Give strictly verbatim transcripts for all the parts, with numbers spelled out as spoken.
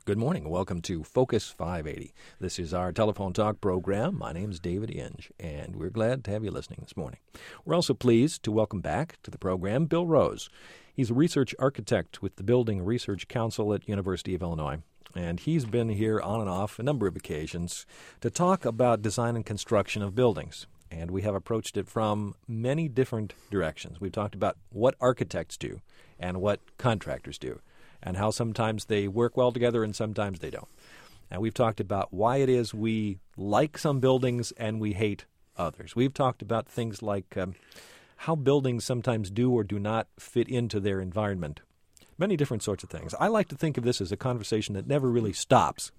Good morning. Welcome to Focus five eighty. This is our telephone talk program. My name is David Inge, and we're glad to have you listening this morning. We're also pleased to welcome back to the program Bill Rose. He's a research architect with the Building Research Council at University of Illinois, and he's been here on and off a number of occasions to talk about design and construction of buildings. And we have approached it from many different directions. We've talked about what architects do and what contractors do, and how sometimes they work well together and sometimes they don't. And we've talked about why it is we like some buildings and we hate others. We've talked about things like um, how buildings sometimes do or do not fit into their environment. Many different sorts of things. I like to think of this as a conversation that never really stops.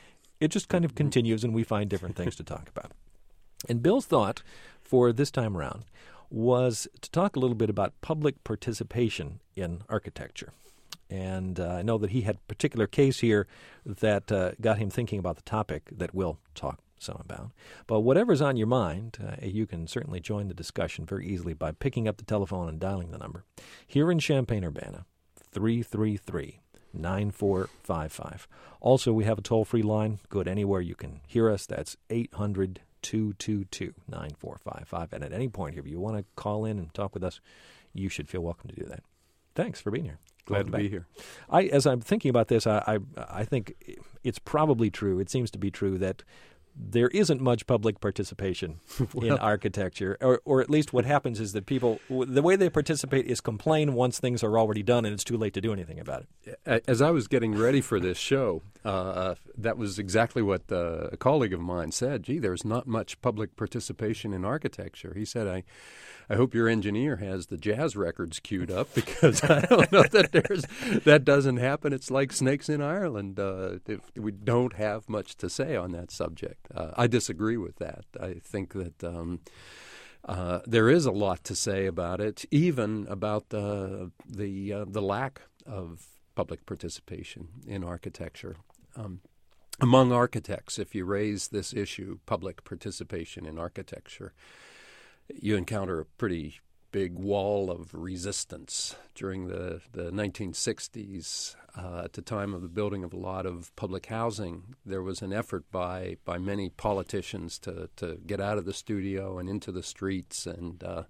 It just kind of continues and we find different things to talk about. And Bill's thought for this time around was to talk a little bit about public participation in architecture. And uh, I know that he had a particular case here that uh, got him thinking about the topic that we'll talk some about. But whatever's on your mind, uh, you can certainly join the discussion very easily by picking up the telephone and dialing the number. Here in Champaign-Urbana, three three three, nine four five five. Also, we have a toll-free line. Good anywhere you can hear us. That's eight hundred, two two two, nine four five five. And at any point here, if you want to call in and talk with us, you should feel welcome to do that. Thanks for being here. Glad to be here. I, as I'm thinking about this, I, I I think it's probably true. It seems to be true that there isn't much public participation well, in architecture, or or at least what happens is that people, the way they participate is complain once things are already done and it's too late to do anything about it. As I was getting ready for this show, uh, that was exactly what uh, a colleague of mine said. Gee, there's not much public participation in architecture. He said, I I hope your engineer has the jazz records queued up because I don't know that there's that doesn't happen. It's like snakes in Ireland. Uh, we don't have much to say on that subject. Uh, I disagree with that. I think that um, uh, there is a lot to say about it, even about uh, the uh, the lack of public participation in architecture. Um, among architects, if you raise this issue, public participation in architecture, you encounter a pretty big wall of resistance. During the, the nineteen sixties, uh, at the time of the building of a lot of public housing, there was an effort by by many politicians to, to get out of the studio and into the streets and uh,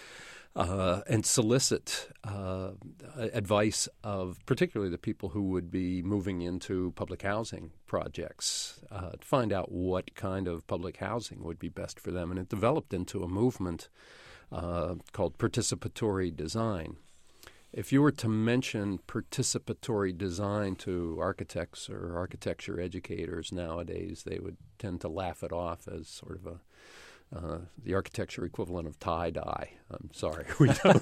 uh, and solicit uh, advice of particularly the people who would be moving into public housing projects uh, to find out what kind of public housing would be best for them. And it developed into a movement uh, called participatory design. If you were to mention participatory design to architects or architecture educators nowadays, they would tend to laugh it off as sort of a Uh, the architecture equivalent of tie-dye. I'm sorry. We don't.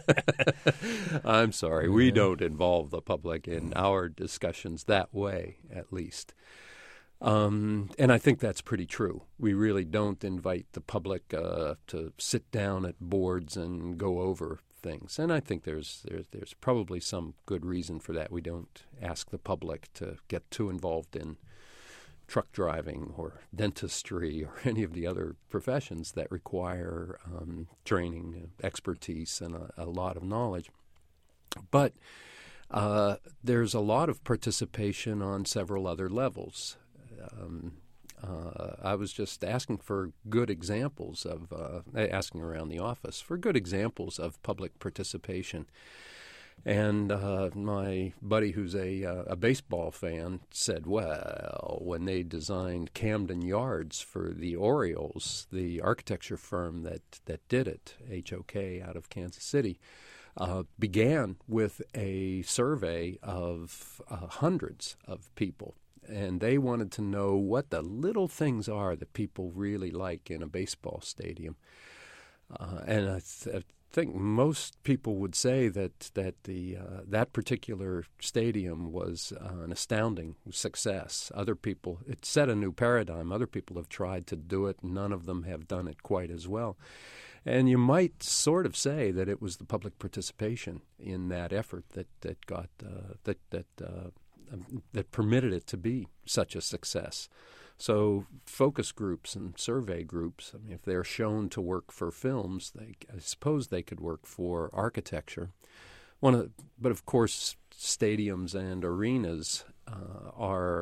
I'm sorry. We don't involve the public in our discussions that way, at least. Um, and I think that's pretty true. We really don't invite the public uh, to sit down at boards and go over things. And I think there's, there's there's probably some good reason for that. We don't ask the public to get too involved in truck driving or dentistry or any of the other professions that require um, training, expertise, and a, a lot of knowledge. But uh, there's a lot of participation on several other levels. Um, uh, I was just asking for good examples of, uh, asking around the office for good examples of public participation. And uh, my buddy, who's a, uh, a baseball fan, said, well, when they designed Camden Yards for the Orioles, the architecture firm that, that did it, H O K out of Kansas City, uh, began with a survey of uh, hundreds of people. And they wanted to know what the little things are that people really like in a baseball stadium. Uh, and I, th- I think most people would say that that the uh, that particular stadium was uh, an astounding success. Other people, it set a new paradigm. Other people have tried to do it. None of them have done it quite as well. And you might sort of say that it was the public participation in that effort that that got uh, that that uh, that permitted it to be such a success. So focus groups and survey groups, I mean, if they're shown to work for films, they, I suppose they could work for architecture. One of, but of course, stadiums and arenas uh, are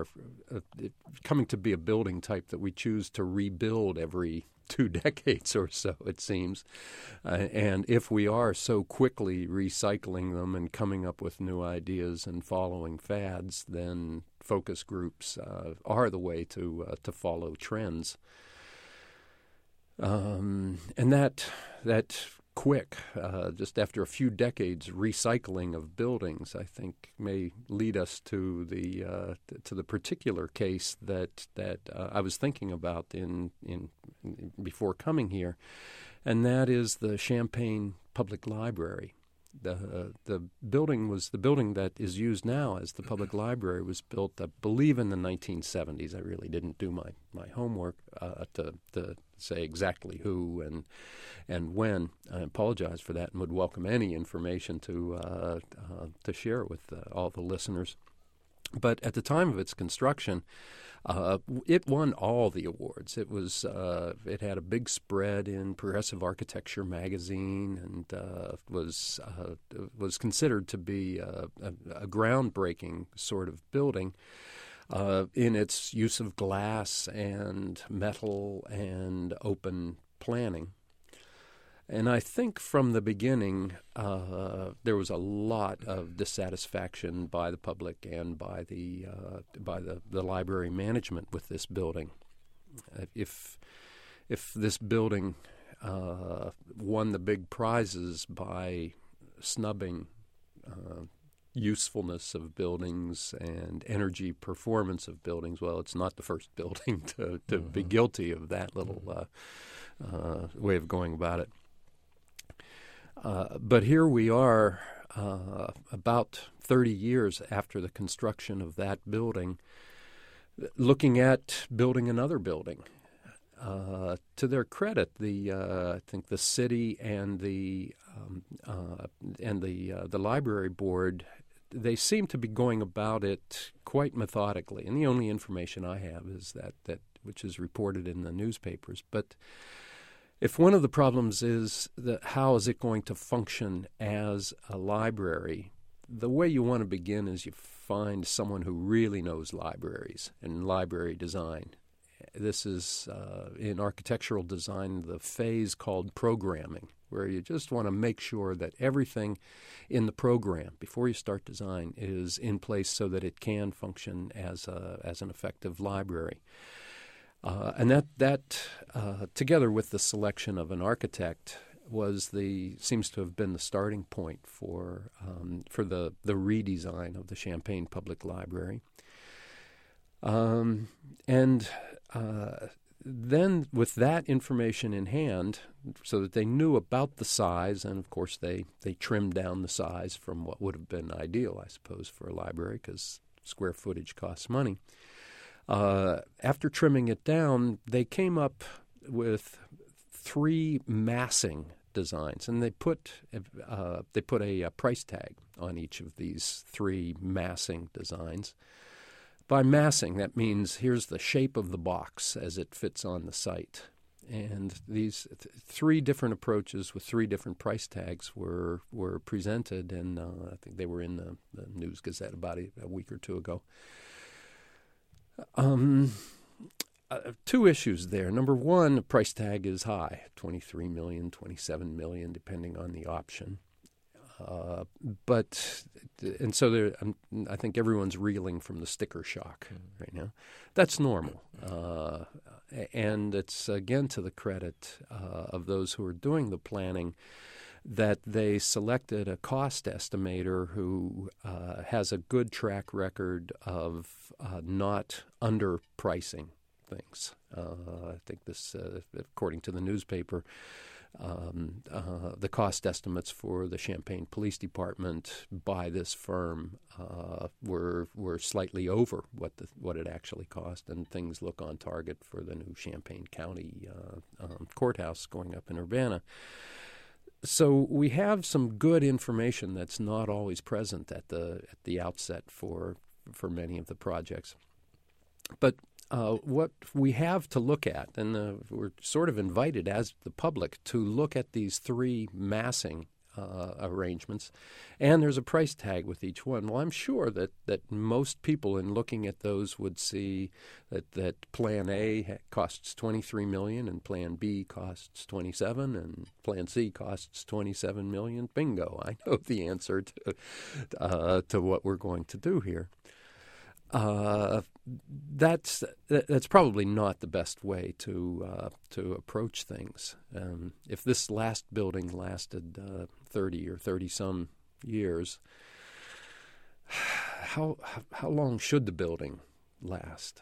are uh, it, coming to be a building type that we choose to rebuild every two decades or so, it seems. Uh, and if we are so quickly recycling them and coming up with new ideas and following fads, then focus groups uh, are the way to uh, to follow trends. Um, and that that quick, uh, just after a few decades, recycling of buildings, I think, may lead us to the uh, to the particular case that that uh, I was thinking about in in before coming here, and that is the Champaign Public Library. The uh, the building was the building that is used now as the public library was built, I believe, in the nineteen seventies. I really didn't do my my homework uh, to to say exactly who and and when. I apologize for that and would welcome any information to uh, uh, to share with uh, all the listeners. But at the time of its construction, uh, it won all the awards. It was uh, it had a big spread in Progressive Architecture magazine, and uh, was uh, was considered to be a, a, a groundbreaking sort of building uh, in its use of glass and metal and open planning. And I think from the beginning, uh, there was a lot of dissatisfaction by the public and by the uh, by the, the library management with this building. If if this building uh, won the big prizes by snubbing uh, usefulness of buildings and energy performance of buildings, well, it's not the first building to, to mm-hmm. be guilty of that little uh, uh, way of going about it. Uh, but here we are, uh, about thirty years after the construction of that building, looking at building another building. Uh, to their credit, the uh, I think the city and the um, uh, and the uh, the library board, they seem to be going about it quite methodically. And the only information I have is that that which is reported in the newspapers, but. If one of the problems is that how is it going to function as a library, the way you want to begin is you find someone who really knows libraries and library design. This is, uh, in architectural design, the phase called programming, where you just want to make sure that everything in the program, before you start design, is in place so that it can function as a, as an effective library. Uh, and that, that uh, together with the selection of an architect, was the seems to have been the starting point for um, for the, the redesign of the Champaign Public Library. Um, and uh, then with that information in hand, so that they knew about the size, and of course they, they trimmed down the size from what would have been ideal, I suppose, for a library, because square footage costs money. Uh, after trimming it down, they came up with three massing designs, and they put uh, they put a, a price tag on each of these three massing designs. By massing, that means here's the shape of the box as it fits on the site. And these th- three different approaches with three different price tags were were presented, and uh, I think they were in the, the News Gazette about a, a week or two ago. Um, uh, two issues there. Number one, the price tag is high, twenty-three million dollars, twenty-seven million dollars, depending on the option. Uh, but, and so there, um, I think everyone's reeling from the sticker shock right now. That's normal. Uh, and it's, again, to the credit uh, of those who are doing the planning, that they selected a cost estimator who uh, has a good track record of uh, not underpricing things. Uh, I think this, uh, according to the newspaper, um, uh, the cost estimates for the Champaign Police Department by this firm uh, were were slightly over what the, what it actually cost, and things look on target for the new Champaign County uh, um, courthouse going up in Urbana. So we have some good information that's not always present at the at the outset for for many of the projects. But uh, what we have to look at, and uh, we're sort of invited as the public to look at these three massing uh, arrangements, and there's a price tag with each one. Well, I'm sure that, that most people in looking at those would see that, that Plan A costs twenty-three million dollars and Plan B costs twenty-seven, and Plan C costs twenty-seven million dollars. Bingo! I know the answer to uh, to what we're going to do here. Uh, that's that's probably not the best way to uh, to approach things. Um, if this last building lasted uh, thirty or thirty some years, how how long should the building last?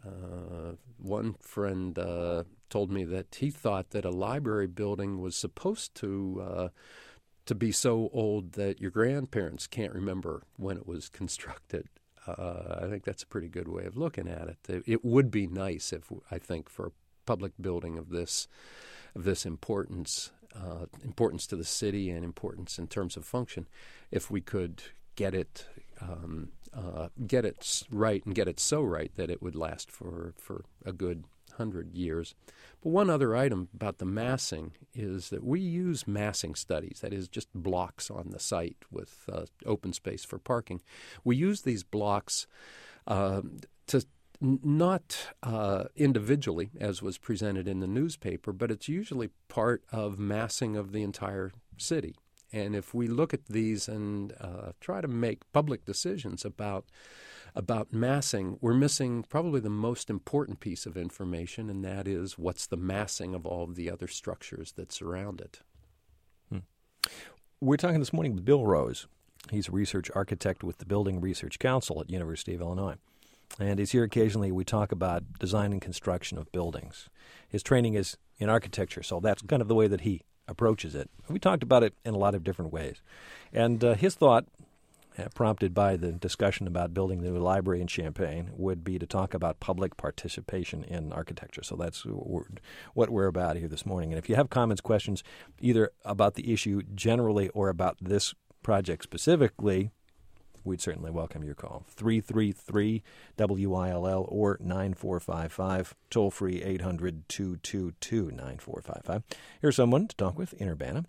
Uh, one friend uh, told me that he thought that a library building was supposed to uh, to be so old that your grandparents can't remember when it was constructed. Uh, I think that's a pretty good way of looking at it. It, it would be nice if, I think, for a public building of this of this importance, uh, importance to the city and importance in terms of function, if we could get it um, uh, get it right and get it so right that it would last for, for a good hundred years. But one other item about the massing is that we use massing studies, that is just blocks on the site with uh, open space for parking. We use these blocks uh, to n- not uh, individually, as was presented in the newspaper, but it's usually part of massing of the entire city. And if we look at these and uh, try to make public decisions about about massing, we're missing probably the most important piece of information, and that is what's the massing of all of the other structures that surround it. Hmm. We're talking this morning with Bill Rose. He's a research architect with the Building Research Council at University of Illinois. And he's here occasionally. We talk about design and construction of buildings. His training is in architecture, so that's kind of the way that he approaches it. We talked about it in a lot of different ways. And uh, his thought, Uh, prompted by the discussion about building the new library in Champaign, would be to talk about public participation in architecture. So that's what we're about here this morning. And if you have comments, questions, either about the issue generally or about this project specifically, we'd certainly welcome your call. three three three W I L L or nine four five five, toll free eight hundred, two two two, nine four five five. Here's someone to talk with in Urbana.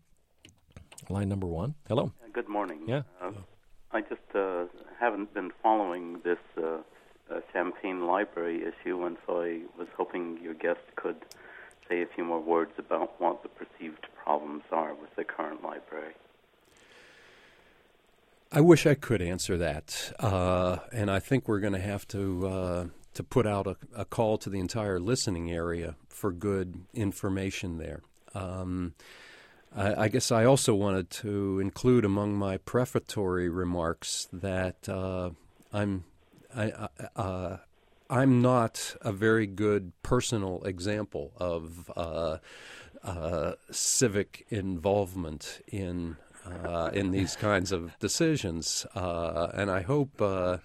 Line number one. Hello. Good morning. Yeah. Uh, I just uh, haven't been following this uh, uh, Champaign Library issue, and so I was hoping your guest could say a few more words about what the perceived problems are with the current library. I wish I could answer that, uh, and I think we're going to have to uh, to put out a, a call to the entire listening area for good information there. Um, I guess I also wanted to include among my prefatory remarks that uh, I'm I, uh, I'm not a very good personal example of uh, uh, civic involvement in uh, in these kinds of decisions, uh, and I hope uh,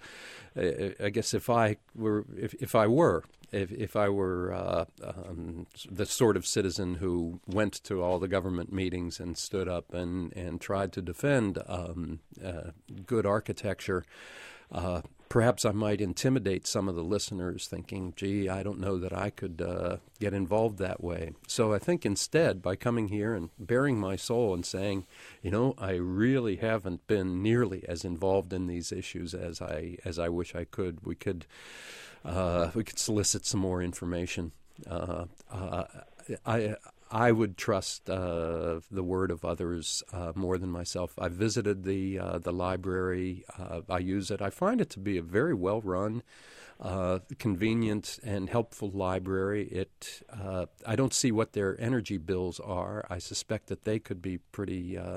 I guess if I were if, if I were. If, if I were uh, um, the sort of citizen who went to all the government meetings and stood up and, and tried to defend um, uh, good architecture, uh, perhaps I might intimidate some of the listeners thinking, gee, I don't know that I could uh, get involved that way. So I think instead, by coming here and bearing my soul and saying, you know, I really haven't been nearly as involved in these issues as I as I wish I could, we could Uh, we could solicit some more information. Uh, uh, I I would trust uh, the word of others uh, more than myself. I visited the uh, the library. Uh, I use it. I find it to be a very well run, uh, convenient, and helpful library. It uh, I don't see what their energy bills are. I suspect that they could be pretty uh,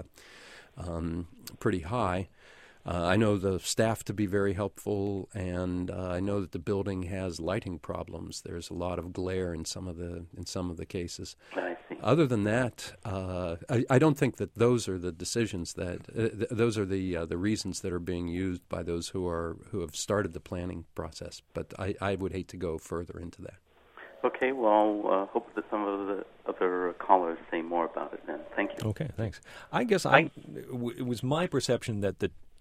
um, pretty high. Uh, I know the staff to be very helpful, and uh, I know that the building has lighting problems. There's a lot of glare in some of the in some of the cases. I see. Other than that, uh, I, I don't think that those are the decisions that uh, th- those are the uh, the reasons that are being used by those who are who have started the planning process. But I, I would hate to go further into that. Okay, well, uh, hope that some of the other callers say more about it then. Thank you. Okay, thanks. I guess I, w- it was my perception that the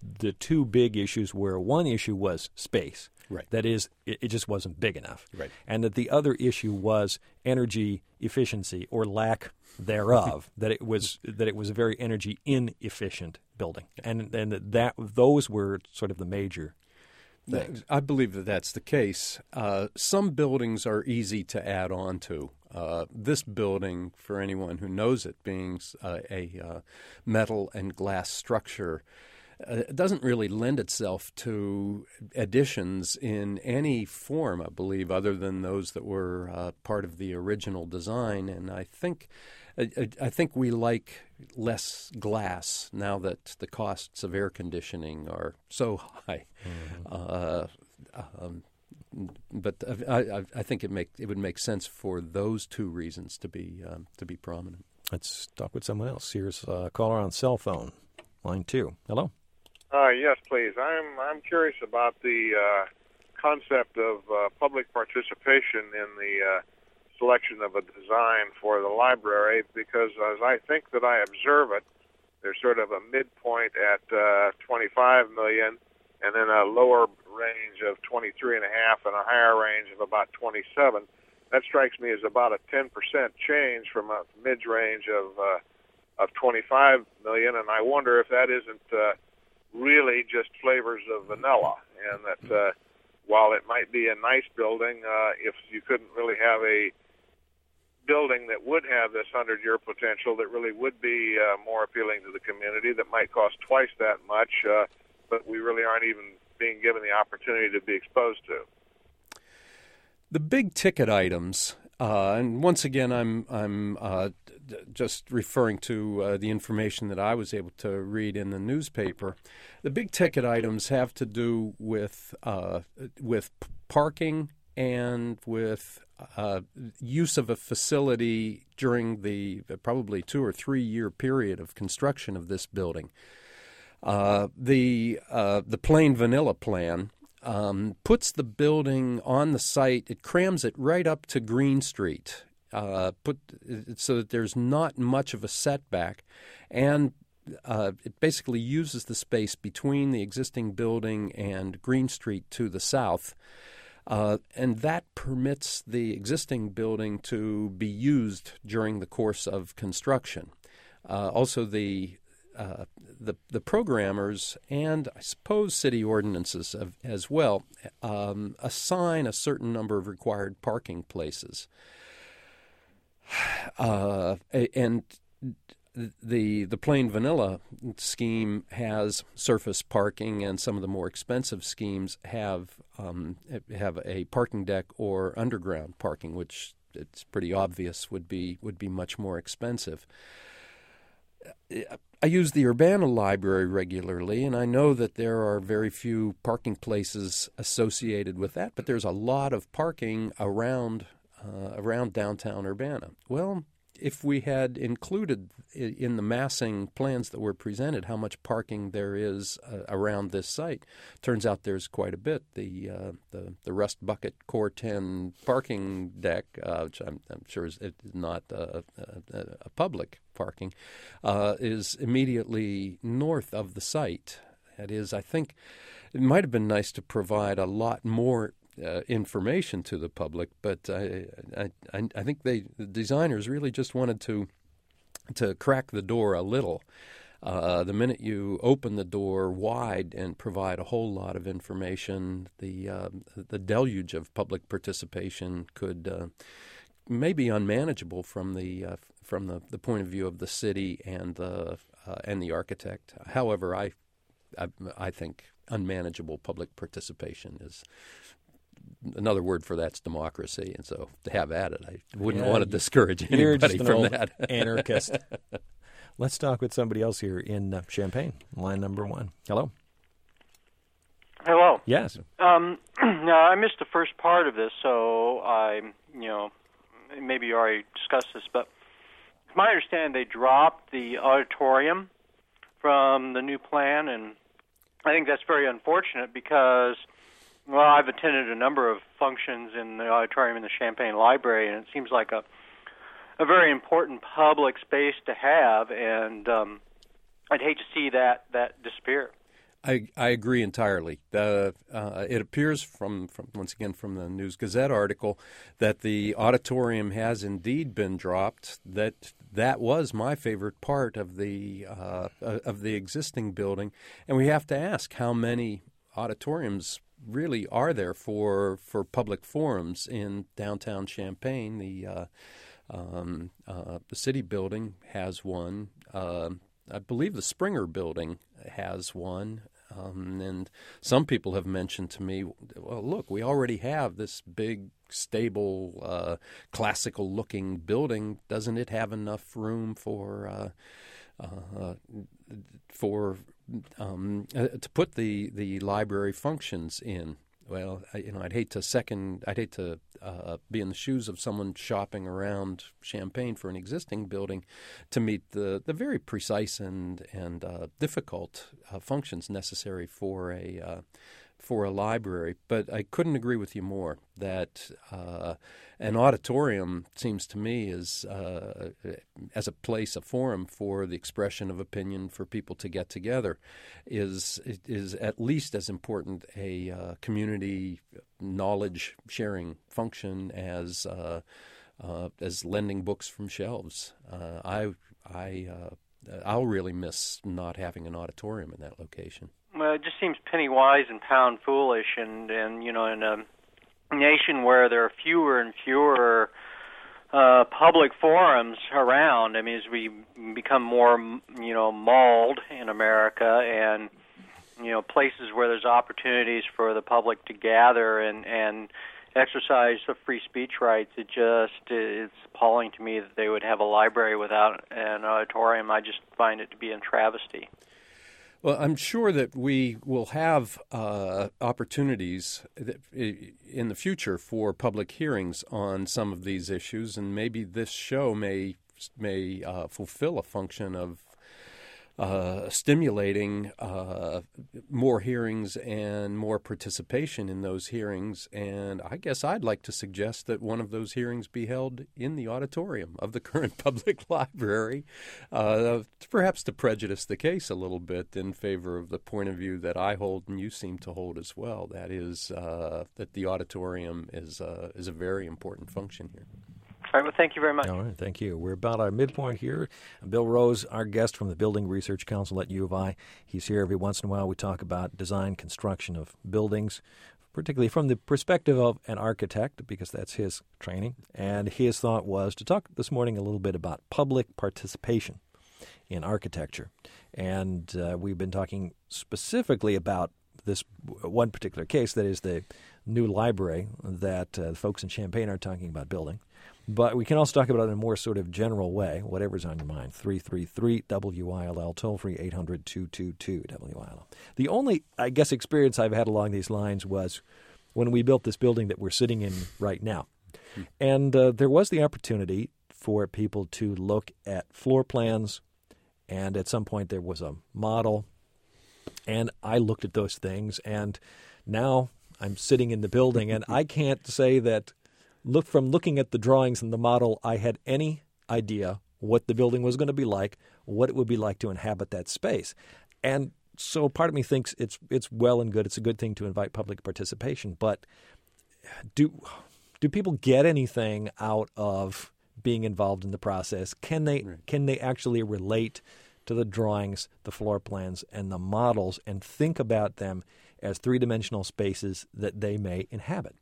the two big issues were, one issue was space. Right. That is, it, it just wasn't big enough. Right. And that the other issue was energy efficiency or lack thereof. that it was that it was a very energy inefficient building, and and that those were sort of the major things. I believe that that's the case. Uh, some buildings are easy to add on to. Uh, this building, for anyone who knows it, being uh, a uh, metal and glass structure, uh, doesn't really lend itself to additions in any form, I believe, other than those that were uh, part of the original design. And I think I, I think we like less glass now that the costs of air conditioning are so high. Mm-hmm. Uh, um, but I, I, I think it make it would make sense for those two reasons to be um, to be prominent. Let's talk with someone else. Here's a caller on cell phone, line two. Hello. Uh, yes, please. I'm I'm curious about the uh, concept of uh, public participation in the uh, selection of a design for the library, because as I think that I observe it, there's sort of a midpoint at uh, twenty-five million, and then a lower range of twenty-three and a half, and a higher range of about twenty-seven. That strikes me as about a ten percent change from a mid-range of uh, of twenty-five million, and I wonder if that isn't uh, really just flavors of vanilla, and that uh, while it might be a nice building, uh, if you couldn't really have a building that would have this hundred-year potential, that really would be uh, more appealing to the community, that might cost twice that much, uh, but we really aren't even being given the opportunity to be exposed to. The big ticket items, uh, and once again, I'm I'm uh, d- just referring to uh, the information that I was able to read in the newspaper. The big ticket items have to do with uh, with parking and with uh, use of a facility during the probably two or three year period of construction of this building. Uh, the uh, the plain vanilla plan um, puts the building on the site. It crams it right up to Green Street, uh, put so that there's not much of a setback, and uh, it basically uses the space between the existing building and Green Street to the south. Uh, and that permits the existing building to be used during the course of construction. Uh, also, the, uh, the the programmers and I suppose city ordinances have, as well um, assign a certain number of required parking places. Uh, and The the plain vanilla scheme has surface parking, and some of the more expensive schemes have um, have a parking deck or underground parking, which it's pretty obvious would be would be much more expensive. I use the Urbana Library regularly, and I know that there are very few parking places associated with that, but there's a lot of parking around uh, around downtown Urbana. Well, if we had included in the massing plans that were presented how much parking there is uh, around this site, turns out there's quite a bit. The uh, the, the Rust Bucket Core ten parking deck, uh, which I'm, I'm sure is not uh, a, a public parking, uh, is immediately north of the site. That is, I think it might have been nice to provide a lot more Uh, information to the public, but I, I, I think they the designers really just wanted to to crack the door a little. Uh, the minute you open the door wide and provide a whole lot of information, the uh, the deluge of public participation could uh, may be unmanageable from the uh, from the, the point of view of the city and the uh, and the architect. However, I I, I think unmanageable public participation is. Another word for that's democracy, and so to have at it, I wouldn't yeah, want to discourage you're anybody just an from old that. Anarchist. Let's talk with somebody else here in uh, Champaign, line number one. Hello. Hello. Yes. Um, now, I missed the first part of this, so I, you know, maybe you already discussed this, but it's my understanding they dropped the auditorium from the new plan, and I think that's very unfortunate because, well, I've attended a number of functions in the auditorium in the Champaign Library, and it seems like a a very important public space to have, and um, I'd hate to see that, that disappear. I, I agree entirely. The, uh, it appears from, from, once again, from the News Gazette article that the auditorium has indeed been dropped. That that was my favorite part of the uh, of the existing building, and we have to ask how many auditoriums really are there for for public forums in downtown Champaign. The uh, um, uh, the city building has one. Uh, I believe the Springer building has one. Um, and some people have mentioned to me, well, look, we already have this big, stable, uh, classical-looking building. Doesn't it have enough room for uh, uh, for um, uh, to put the, the library functions in? Well, I, you know, I'd hate to second, I'd hate to uh, be in the shoes of someone shopping around Champaign for an existing building to meet the, the very precise and and uh, difficult uh, functions necessary for a uh, for a library. But I couldn't agree with you more that uh, an auditorium seems to me is uh, as a place, a forum for the expression of opinion for people to get together, is is at least as important a uh, community knowledge sharing function as uh, uh, as lending books from shelves. Uh, I I uh, I'll really miss not having an auditorium in that location. Well, it just seems penny wise and pound foolish, and, and you know, in a nation where there are fewer and fewer uh, public forums around. I mean, as we become more, you know, mauled in America, and you know, places where there's opportunities for the public to gather and and exercise the free speech rights, it just it's appalling to me that they would have a library without an auditorium. I just find it to be a travesty. Well, I'm sure that we will have uh, opportunities in the future for public hearings on some of these issues, and maybe this show may may uh, fulfill a function of uh, stimulating uh, more hearings and more participation in those hearings. And I guess I'd like to suggest that one of those hearings be held in the auditorium of the current public library, uh, perhaps to prejudice the case a little bit in favor of the point of view that I hold and you seem to hold as well. That is uh, that the auditorium is uh, is a very important function here. All right, well, thank you very much. All right, thank you. We're about our midpoint here. Bill Rose, our guest from the Building Research Council at U of I. He's here every once in a while. We talk about design, construction of buildings, particularly from the perspective of an architect, because that's his training. And his thought was to talk this morning a little bit about public participation in architecture. And uh, we've been talking specifically about this one particular case, that is the new library that uh, the folks in Champaign are talking about building. But we can also talk about it in a more sort of general way, whatever's on your mind. three three three W I L L, toll-free eight hundred two two two W I L L. The only, I guess, experience I've had along these lines was when we built this building that we're sitting in right now. Hmm. And uh, there was the opportunity for people to look at floor plans, and at some point there was a model, and I looked at those things, and now I'm sitting in the building, and I can't say that Look from looking at the drawings and the model, I had any idea what the building was going to be like, what it would be like to inhabit that space. And so part of me thinks it's it's well and good. It's a good thing to invite public participation. But do do people get anything out of being involved in the process? Can they right. can they actually relate to the drawings, the floor plans, and the models, and think about them as three-dimensional spaces that they may inhabit?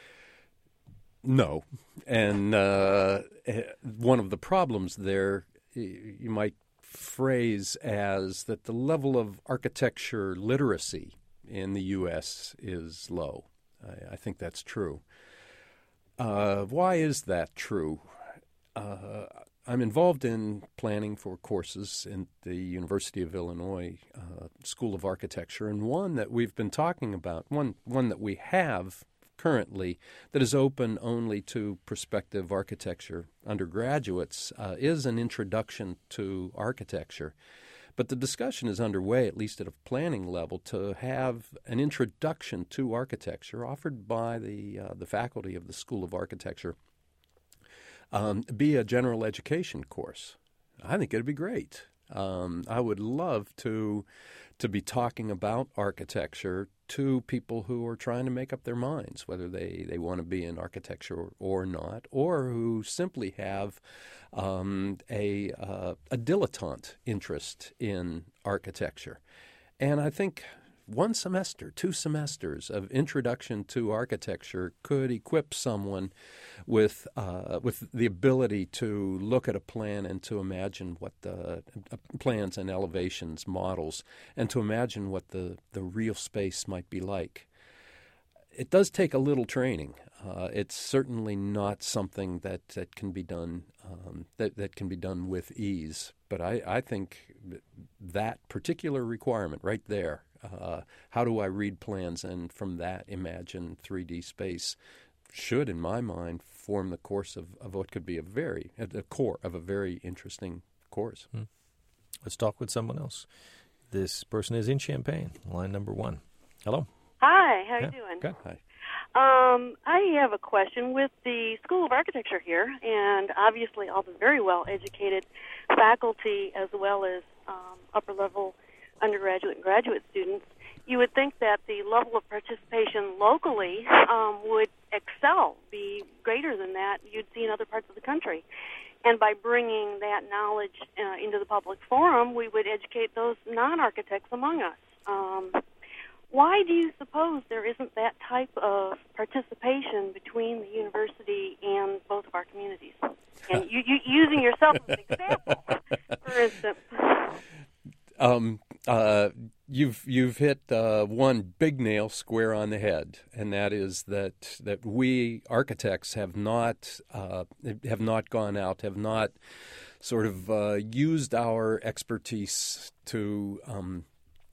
No. And uh, one of the problems there, you might phrase as that the level of architecture literacy in the U S is low. I, I think that's true. Uh, why is that true? Uh, I'm involved in planning for courses in the University of Illinois uh, School of Architecture, and one that we've been talking about, one one that we have currently that is open only to prospective architecture undergraduates uh, is an introduction to architecture. But the discussion is underway, at least at a planning level, to have an introduction to architecture offered by the uh, the faculty of the School of Architecture um, be a general education course. I think it'd be great. Um, I would love to to be talking about architecture to people who are trying to make up their minds, whether they, they want to be in architecture or, or not, or who simply have um, a, uh, a dilettante interest in architecture. And I think one semester, two semesters of introduction to architecture could equip someone with uh, with the ability to look at a plan and to imagine what the uh, plans and elevations, models, and to imagine what the, the real space might be like. It does take a little training. Uh, it's certainly not something that, that can be done um, that, that can be done with ease. But I, I think that particular requirement right there, Uh, how do I read plans and from that imagine three D space, should, in my mind, form the course of, of what could be a very, at the core of a very interesting course. Hmm. Let's talk with someone else. This person is in Champaign, line number one. Hello. Hi, how are Yeah, you doing? good. Hi. Um, I have a question with the School of Architecture here, and obviously all the very well-educated faculty as well as um, upper-level undergraduate and graduate students. You would think that the level of participation locally um, would excel, be greater than that you'd see in other parts of the country. And by bringing that knowledge uh, into the public forum, we would educate those non-architects among us. Um, why do you suppose there isn't that type of participation between the university and both of our communities? And you, you using yourself as an example, for instance. Um, uh, you've you've hit uh, one big nail square on the head, and that is that that we architects have not uh, have not gone out, have not sort of uh, used our expertise to um,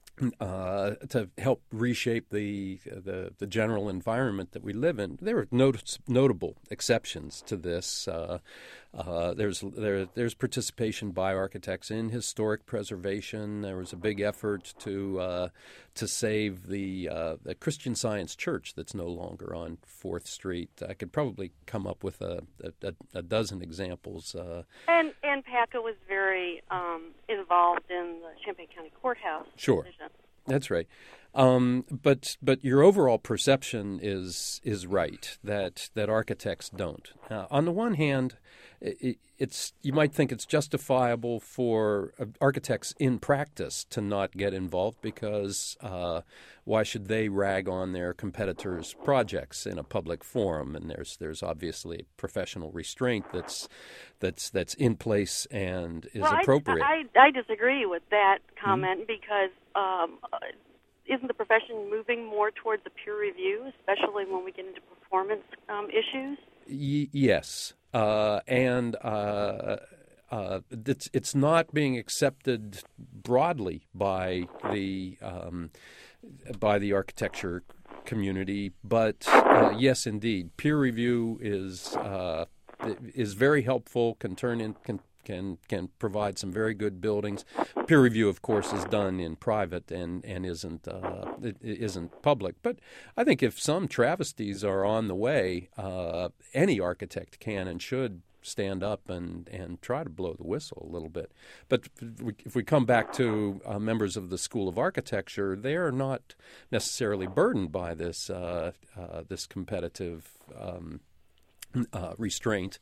uh, to help reshape the, the the general environment that we live in. There are not- notable exceptions to this. Uh, uh, there's there, there's participation by architects in historic preservation. There was a big effort to uh, to save the uh, the Christian Science Church that's no longer on Fourth Street. I could probably come up with a a, a dozen examples. Uh, And and PACA was very um, involved in the Champaign County Courthouse Sure. decision. That's right. Um, but but your overall perception is is right that that architects don't. Uh, on the one hand, it, it's you might think it's justifiable for uh, architects in practice to not get involved because uh, why should they rag on their competitors' projects in a public forum? And there's there's obviously professional restraint that's that's that's in place and is well, appropriate. I, I, I disagree with that comment mm-hmm. because um, isn't the profession moving more towards a peer review, especially when we get into performance um, issues? Y- yes. Uh, and uh, uh, it's it's not being accepted broadly by the um, by the architecture community, but uh, yes, indeed, peer review is uh, is very helpful. Can turn in can can can provide some very good buildings. Peer review, of course, is done in private and and isn't uh, it isn't public. But I think if some travesties are on the way, uh, any architect can and should stand up and, and try to blow the whistle a little bit. But if we come back to uh, members of the School of Architecture, they are not necessarily burdened by this uh, uh, this competitive um, uh, restraint.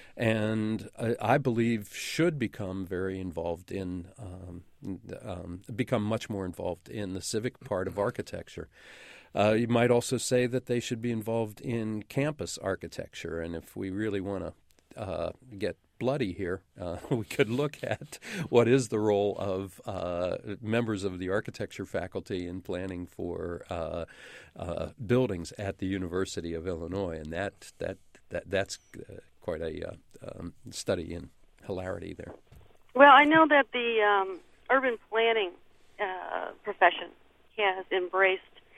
And I, I believe should become very involved in, um, um, become much more involved in the civic part of architecture. Uh, you might also say that they should be involved in campus architecture. And if we really want to uh, get bloody here, uh, we could look at what is the role of uh, members of the architecture faculty in planning for uh, uh, buildings at the University of Illinois. And that that, that that's uh, quite a uh, um, study in hilarity there. Well, I know that the um, urban planning uh, profession has embraced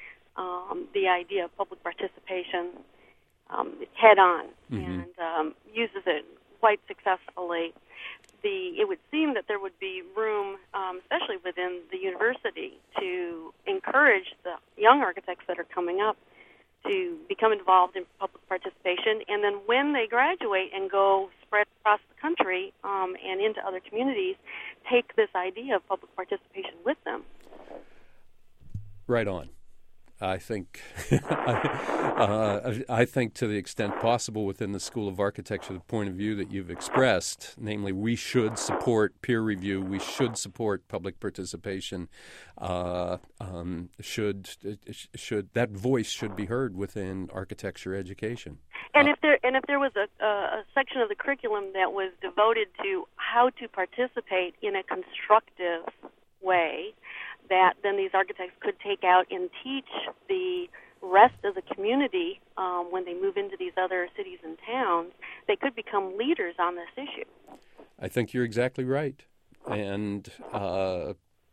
um, the idea of public participation um, head-on mm-hmm. and um, uses it quite successfully. The it would seem that there would be room, um, especially within the university, to encourage the young architects that are coming up to become involved in public participation, and then when they graduate and go spread across the country um, and into other communities, take this idea of public participation with them. Right on. I think, uh, I think to the extent possible within the School of Architecture, the point of view that you've expressed, namely we should support peer review, we should support public participation, uh, um, should should that voice should be heard within architecture education. And uh, if there and if there was a, a section of the curriculum that was devoted to how to participate in a constructive way, that then these architects could take out and teach the rest of the community um, when they move into these other cities and towns, they could become leaders on this issue. I think you're exactly right. And uh,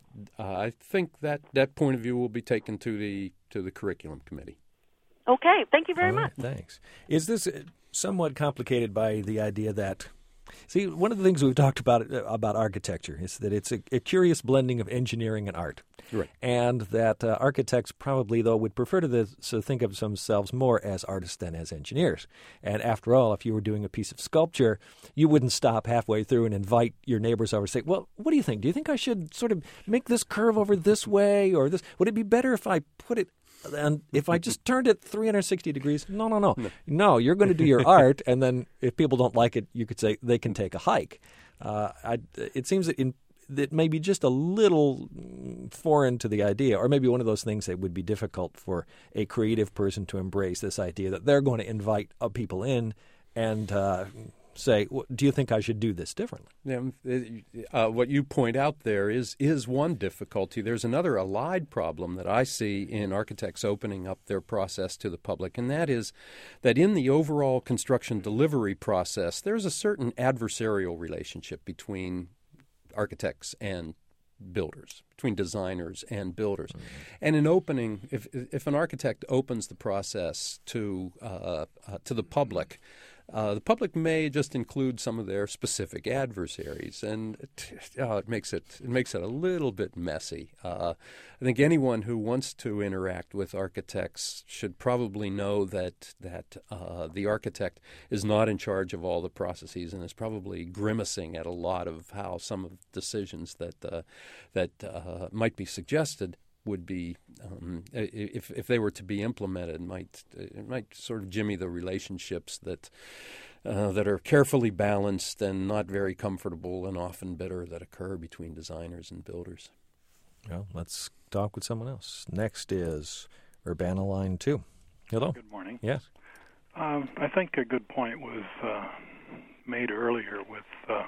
I think that that point of view will be taken to the to the curriculum committee. Okay, thank you very All much. right, thanks. Is this somewhat complicated by the idea that, see, one of the things we've talked about about architecture is that it's a, a curious blending of engineering and art. Right. And that uh, architects probably, though, would prefer to the, so think of themselves more as artists than as engineers. And after all, if you were doing a piece of sculpture, you wouldn't stop halfway through and invite your neighbors over and say, well, what do you think? Do you think I should sort of make this curve over this way or this? Would it be better if I put it and if I just turned it three hundred sixty degrees? No, no, no. No, no you're going to do your art, and then if people don't like it, you could say they can take a hike. Uh, I, it seems that in that may be just a little foreign to the idea, or maybe one of those things that would be difficult for a creative person to embrace, this idea that they're going to invite uh, people in and uh, say, do you think I should do this differently? Yeah, uh, what you point out there is is one difficulty. There's another allied problem that I see in architects opening up their process to the public, and that is that in the overall construction delivery process, there's a certain adversarial relationship between architects and builders, between designers and builders. Mm-hmm. And in opening, if if an architect opens the process to uh, uh, to the public, uh, the public may just include some of their specific adversaries, and it, uh, it makes it it makes it a little bit messy. Uh, I think anyone who wants to interact with architects should probably know that that uh, the architect is not in charge of all the processes and is probably grimacing at a lot of how some of the decisions that uh, that uh, might be suggested would be, um, if if they were to be implemented, might it might sort of jimmy the relationships that uh, that are carefully balanced and not very comfortable and often bitter that occur between designers and builders. Well, let's talk with someone else. Next is Urbana Line two. Hello. Good morning. Yes. Um, I think a good point was uh, made earlier with uh,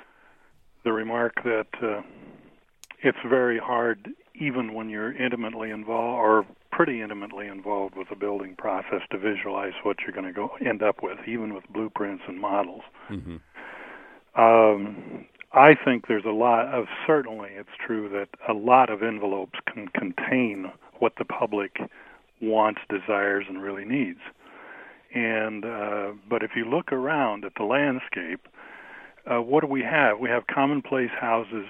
the remark that uh, it's very hard, even when you're intimately involved or pretty intimately involved with the building process, to visualize what you're going to go end up with, even with blueprints and models. Mm-hmm. Um, I think there's a lot of, certainly it's true that a lot of envelopes can contain what the public wants, desires, and really needs. And uh, but if you look around at the landscape, uh, what do we have? We have commonplace houses,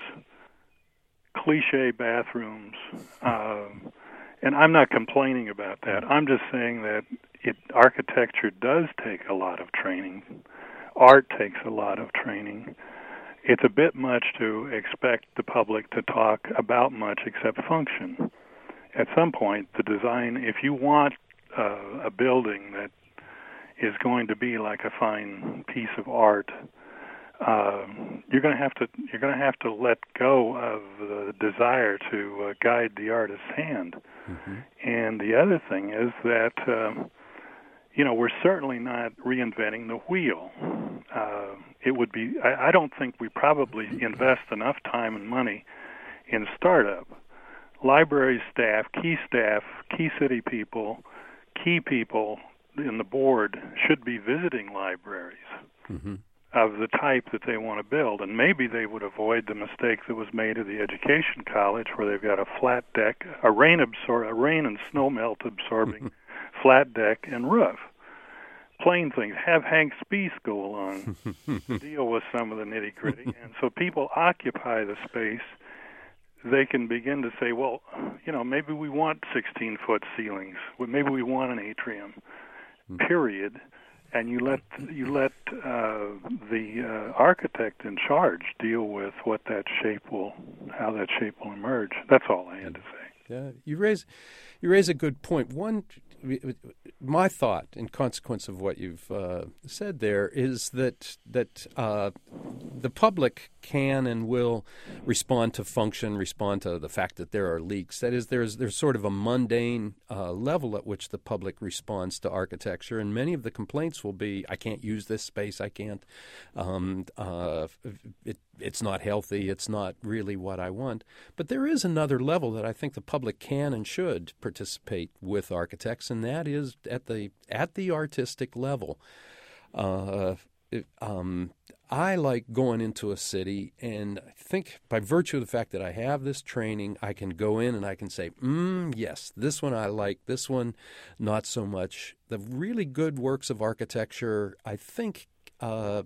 cliche bathrooms, uh, and I'm not complaining about that. I'm just saying that it, architecture does take a lot of training. Art takes a lot of training. It's a bit much to expect the public to talk about much except function. At some point, the design, if you want uh, a building that is going to be like a fine piece of art, uh, you're going to have to you're going to have to let go of the desire to uh, guide the artist's hand. Mm-hmm. And the other thing is that uh, you know we're certainly not reinventing the wheel. Uh, it would be I, I don't think we probably invest enough time and money in startup. Library staff, key staff, key city people, key people in the board should be visiting libraries mm-hmm. of the type that they want to build. And maybe they would avoid the mistake that was made at the Education College, where they've got a flat deck, a rain absor- a rain and snow melt absorbing flat deck and roof. Plain things. Have Hank Spies go along to deal with some of the nitty-gritty. And so people occupy the space. They can begin to say, well, you know, maybe we want sixteen-foot ceilings. Maybe we want an atrium, period. and you let you let uh, the uh, architect in charge deal with what that shape will, how that shape will emerge. That's all I had to say. Yeah, you raise you raise a good point. One, my thought, in consequence of what you've uh, said there, is that that uh, the public can and will respond to function, respond to the fact that there are leaks. That is, there's there's sort of a mundane uh, level at which the public responds to architecture, and many of the complaints will be, "I can't use this space. I can't. Um, uh, it, it's not healthy. It's not really what I want." But there is another level that I think the public can and should participate with architects, and that is at the at the artistic level. Uh, it, um, I like going into a city, and I think by virtue of the fact that I have this training, I can go in and I can say, mm, yes, this one I like, this one not so much. The really good works of architecture, I think, uh,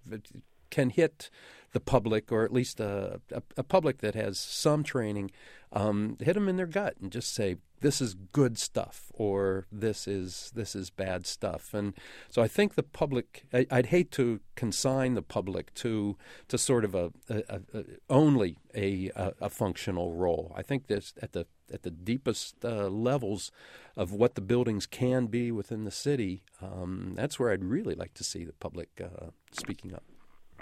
can hit the public, or at least a, a, a public that has some training, um, hit them in their gut and just say, this is good stuff, or this is this is bad stuff. And so I think the public, I, I'd hate to consign the public to to sort of a, a, a only a, a, a functional role. I think that at the at the deepest uh, levels of what the buildings can be within the city, um, that's where I'd really like to see the public uh, speaking up.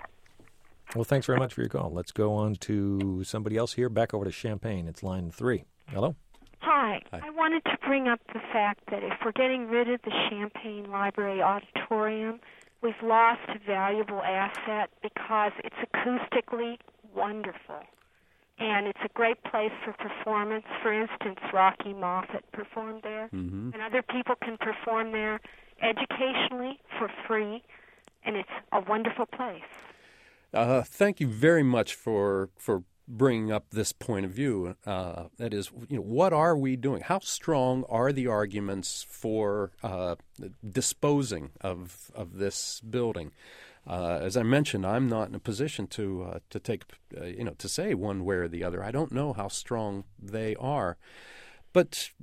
Well, thanks very much for your call. Let's go on to somebody else here. Back over to Champaign. It's line three. Hello. Hi. Hi. I wanted to bring up the fact that if we're getting rid of the Champaign Library Auditorium, we've lost a valuable asset because it's acoustically wonderful. And it's a great place for performance. For instance, Rocky Moffat performed there, Mm-hmm. and other people can perform there educationally for free, and it's a wonderful place. Uh, thank you very much for for bringing up this point of view. Uh, that is, you know, what are we doing? How strong are the arguments for uh, disposing of of this building? Uh, as I mentioned, I'm not in a position to uh, to take uh, you know to say one way or the other. I don't know how strong they are, but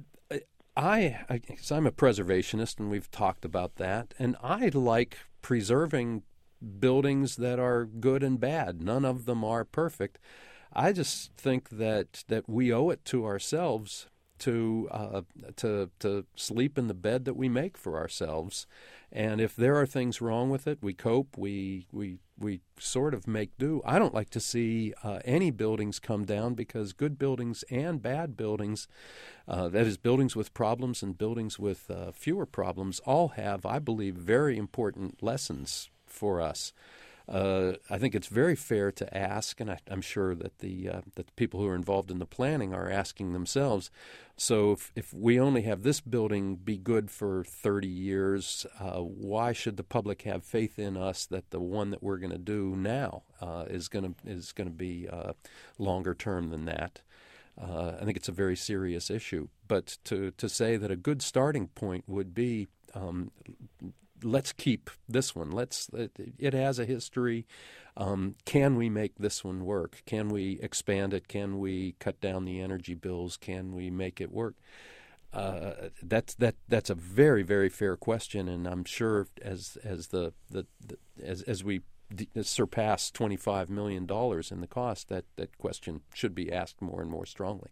I, I so I'm a preservationist, and we've talked about that, and I like preserving buildings that are good and bad. None of them are perfect. I just think that that we owe it to ourselves to uh, to to sleep in the bed that we make for ourselves. And if there are things wrong with it, we cope. We we we sort of make do. I don't like to see uh, any buildings come down, because good buildings and bad buildings, uh, that is, buildings with problems and buildings with uh, fewer problems, all have, I believe, very important lessons for us. Uh, I think it's very fair to ask, and I, I'm sure that the uh, that the people who are involved in the planning are asking themselves. So, if, if we only have this building be good for thirty years, uh, why should the public have faith in us that the one that we're going to do now uh, is going to is going to be uh, longer term than that? Uh, I think it's a very serious issue. But to to say that a good starting point would be um, let's keep this one. Let's. It, it has a history. Um, can we make this one work? Can we expand it? Can we cut down the energy bills? Can we make it work? Uh, that's that. That's a very, very fair question, and I'm sure as as the, the, the as as we d- surpass twenty-five million dollars in the cost, that that question should be asked more and more strongly.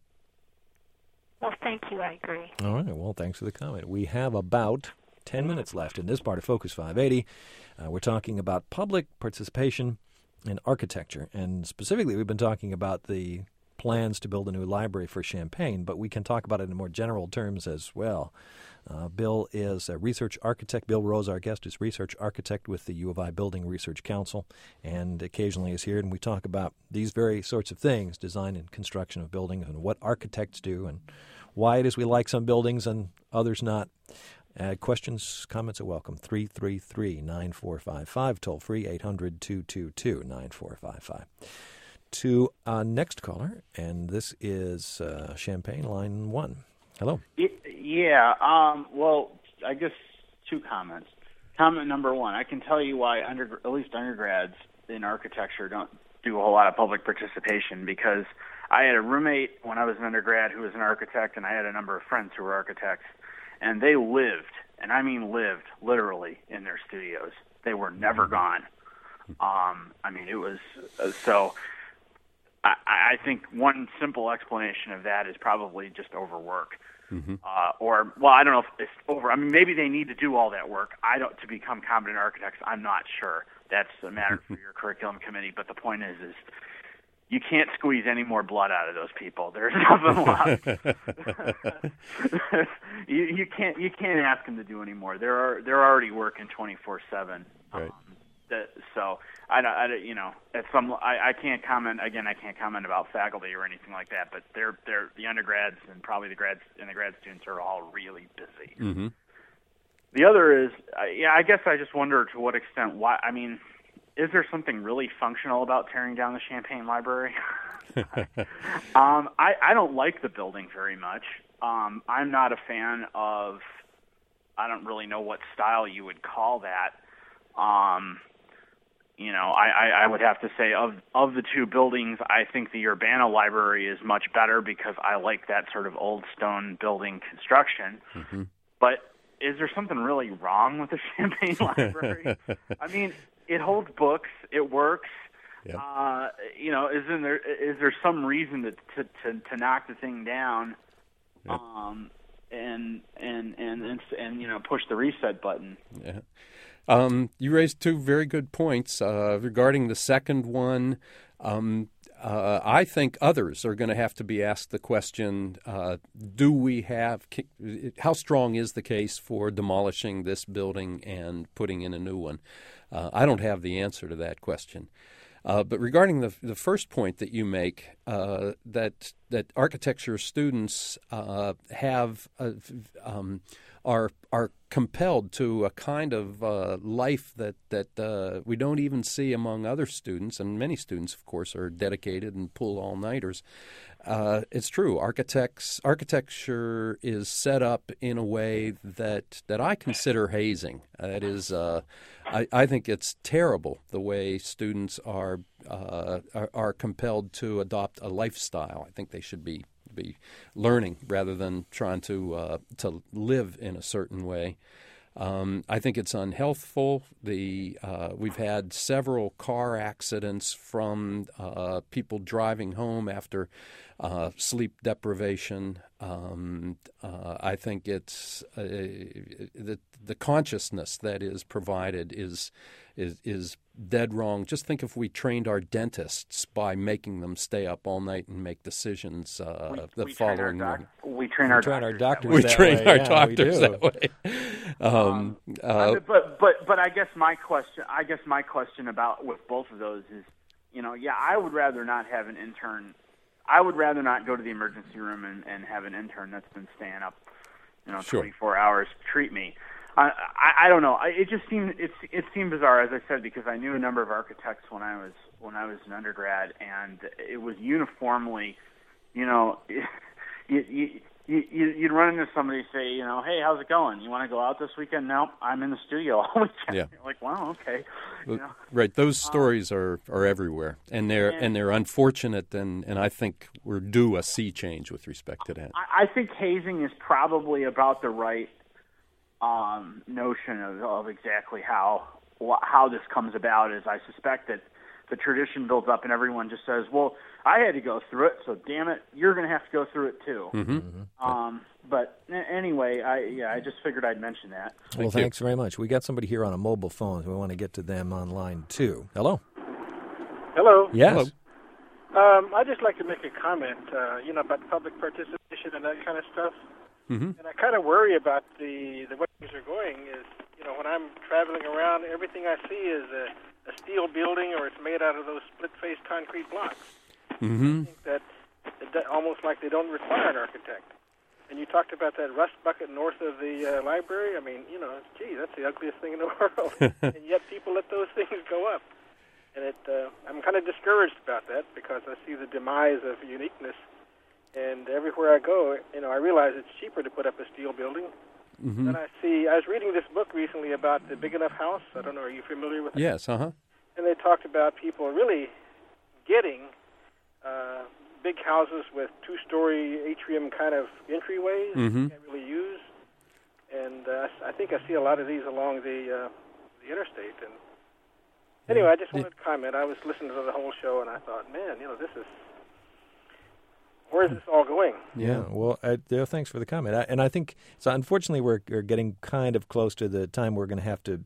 Well, thank you. I agree. All right. Well, thanks for the comment. We have about ten minutes left in this part of Focus five eighty. Uh, we're talking about public participation in architecture, and specifically we've been talking about the plans to build a new library for Champaign, but we can talk about it in more general terms as well. Uh, Bill is a research architect. Bill Rose, our guest, is research architect with the U of I Building Research Council, and occasionally is here, and we talk about these very sorts of things, design and construction of buildings, and what architects do, and why it is we like some buildings and others not. Uh, questions, comments are welcome. three three three, nine four five five, toll free, eight hundred, two two two, nine four five five. To our next caller, and this is uh, Champaign, line one. Hello. Yeah, um, well, I guess two comments. Comment number one, I can tell you why under, at least undergrads in architecture don't do a whole lot of public participation, because I had a roommate when I was an undergrad who was an architect, and I had a number of friends who were architects. And they lived, and I mean lived, literally, in never gone. Um, I mean, it was uh, so. I, I think one simple explanation of that is probably just overwork. Mm-hmm. Uh, or, well, I don't know if it's over. I mean, maybe they need to do all that work. I don't to become competent architects. I'm not sure. That's a matter for your curriculum committee. But the point is, is you can't squeeze any more blood out of those people. There's nothing left. you, you can't you can't ask them to do any more. They're they're already working twenty-four seven. Right. Um, that, so I don't, I don't, you know, at some I, I can't comment again. I can't comment about faculty or anything like that. But they're they're the undergrads and probably the grads and the grad students are all really busy. Mm-hmm. The other is, uh, yeah, I guess I just wonder to what extent. Why? I mean, is there something really functional about tearing down the Champaign Library? um, I I don't like the building very much. Um, I'm not a fan of. I don't really know what style you would call that. Um, You know, I, I, I would have to say of of the two buildings, I think the Urbana Library is much better because I like that sort of old stone building construction. Mm-hmm. But is there something really wrong with the Champaign Library? I mean, it holds books, it works. Yep. Uh, you know, isn't there is there some reason to to, to, to knock the thing down, yep. um, and, and and and and you know push the reset button? Yeah. Um, you raised two very good points uh, regarding the second one. Um, uh, I think others are going to have to be asked the question: uh, Do we have? How strong is the case for demolishing this building and putting in a new one? Uh, I don't have the answer to that question. Uh, but regarding the the first point that you make, uh, that that architecture students uh, have a, um, are are compelled to a kind of uh, life that that uh, we don't even see among other students, and many students, of course, are dedicated and pull all-nighters. Uh, it's true. Architects architecture is set up in a way that that I consider hazing. That is, uh, I, I think it's terrible the way students are, uh, are are compelled to adopt a lifestyle. I think they should be be learning rather than trying to uh, to live in a certain way. Um, I think it's unhealthful. The uh, we've had several car accidents from uh, people driving home after uh, sleep deprivation. Um, uh, I think it's uh, the the consciousness that is provided is is is dead wrong. Just think if we trained our dentists by making them stay up all night and make decisions uh, we, the we following doc- morning. We train our we train our doctors. We that train way. our yeah, doctors that way. Um, um, uh, but but but I guess my question, I guess my question about with both of those is, you know, yeah, I would rather not have an intern. I would rather not go to the emergency room and, and have an intern that's been staying up, you know, sure. twenty-four hours treat me. I, I I don't know. I, it just seemed it it seemed bizarre, as I said, because I knew a number of architects when I was when I was an undergrad, and it was uniformly, you know, you you. You, you'd run into somebody say, you know, hey, how's it going? You want to go out this weekend? No, I'm in the studio all weekend. Yeah. You're like, wow, okay. You know? Right. Those stories um, are, are everywhere, and they're and, and they're unfortunate, and, and I think we're due a sea change with respect to that. I, I think hazing is probably about the right um, notion of, of exactly how how this comes about. Is I suspect that the tradition builds up, and everyone just says, well, I had to go through it, so damn it, you're going to have to go through it too. Mm-hmm. Um, but anyway, I yeah, I just figured I'd mention that. Well, Thank thanks very much. We got somebody here on a mobile phone. We want to get to them online too. Hello. Hello. Yes. Hello. Um, I'd just like to make a comment, uh, you know, about public participation and that kind of stuff. Mm-hmm. And I kind of worry about the the way things are going. Is you know, when I'm traveling around, everything I see is a, a steel building, or it's made out of those split-face concrete blocks. Mm-hmm. I think that, that almost like they don't require an architect. And you talked about that rust bucket north of the uh, library. I mean, you know, gee, that's the ugliest thing in the world. And yet people let those things go up. And it, uh, I'm kind of discouraged about that because I see the demise of uniqueness. And everywhere I go, you know, I realize it's cheaper to put up a steel building. Mm-hmm. And I see, I was reading this book recently about the Big Enough House. I don't know, are you familiar with it? Yes, uh-huh. And they talked about people really getting uh, big houses with two-story atrium kind of entryways Mm-hmm. you can't really use. And uh, I think I see a lot of these along the uh, the interstate. And Anyway, I just wanted to comment. I was listening to the whole show, and I thought, man, you know, this is, where is this all going? Yeah, well, uh, yeah, thanks for the comment. I, and I think, so unfortunately, we're, we're getting kind of close to the time we're going to have to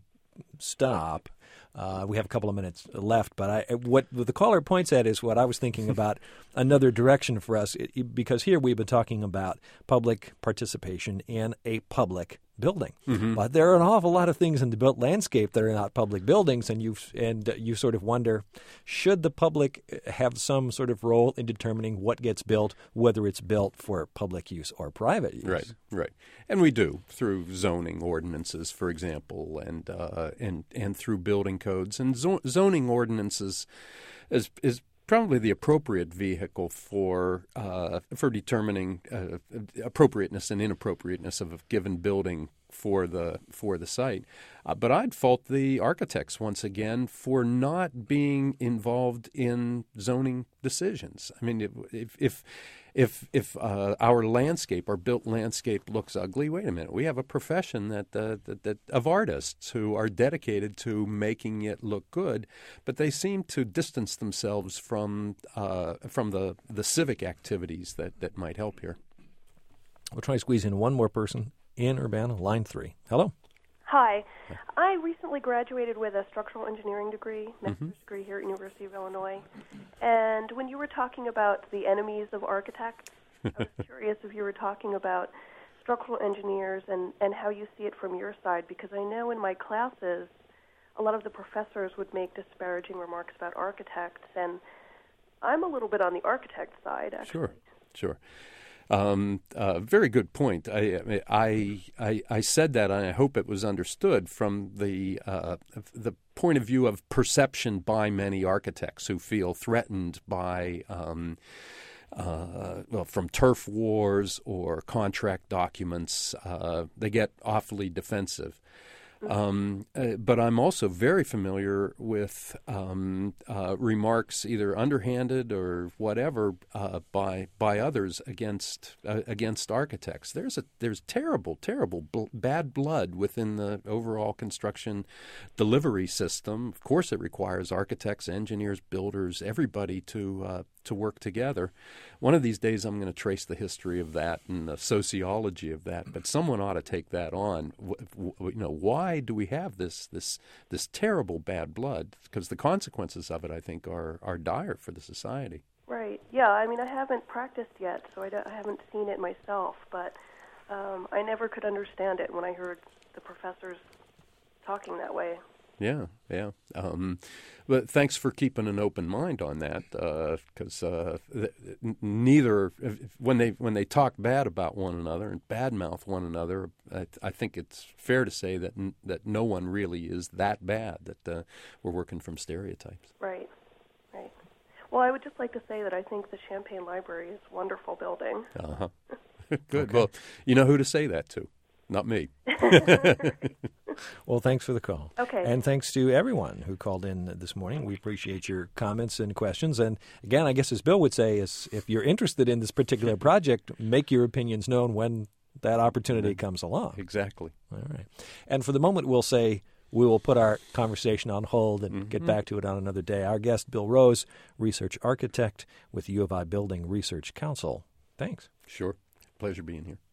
stop. Uh, we have a couple of minutes left, but I, what the caller points at is what I was thinking about, another direction for us, it, because here we've been talking about public participation in a public building. Mm-hmm. But there are an awful lot of things in the built landscape that are not public buildings, and you and you sort of wonder, should the public have some sort of role in determining what gets built, whether it's built for public use or private use? Right, right. And we do through zoning ordinances, for example, and uh, and and through building codes. And zo- zoning ordinances is is probably the appropriate vehicle for uh, for determining uh, appropriateness and inappropriateness of a given building for the for the site. Uh, but I'd fault the architects once again for not being involved in zoning decisions. I mean, if if if if uh, our landscape, our built landscape, looks ugly, wait a minute. We have a profession that, uh, that that of artists who are dedicated to making it look good, but they seem to distance themselves from uh, from the the civic activities that, that might help here. We'll try to squeeze in one more person in Urbana, line three. Hello. Hi. I recently graduated with a structural engineering degree, master's mm-hmm. degree here at University of Illinois. And when you were talking about the enemies of architects, I was curious if you were talking about structural engineers and, and how you see it from your side, because I know in my classes a lot of the professors would make disparaging remarks about architects, and I'm a little bit on the architect side, actually. Sure, sure. Um, uh, very good point. I, I, I, I said that, and I hope it was understood from the uh, the point of view of perception by many architects who feel threatened by, um, uh, well, from turf wars or contract documents. Uh, they get awfully defensive. Um, uh, but I'm also very familiar with um, uh, remarks, either underhanded or whatever, uh, by by others against uh, against architects. There's a there's terrible, terrible bl- bad blood within the overall construction delivery system. Of course, it requires architects, engineers, builders, everybody to uh, to work together. One of these days, I'm going to trace the history of that and the sociology of that. But someone ought to take that on. W- w- you know, why do we have this this this terrible bad blood? Because the consequences of it, I think, are are dire for the society. Right. Yeah. I mean, I haven't practiced yet, so I, don't, I haven't seen it myself. But um, I never could understand it when I heard the professors talking that way. Yeah, yeah. Um, but thanks for keeping an open mind on that, because uh, uh, neither when they when they talk bad about one another and badmouth one another, I, I think it's fair to say that that no one really is that bad. That uh, we're working from stereotypes. Right, right. Well, I would just like to say that I think the Champaign Library is a wonderful building. Uh huh. Good. Okay. Well, you know who to say that to. Not me. Well, thanks for the call. Okay. And thanks to everyone who called in this morning. We appreciate your comments and questions. And again, I guess as Bill would say, is if you're interested in this particular project, make your opinions known when that opportunity comes along. Exactly. All right. And for the moment, we'll say we will put our conversation on hold and mm-hmm. get back to it on another day. Our guest, Bill Rose, research architect with U of I Building Research Council. Thanks. Sure. Pleasure being here.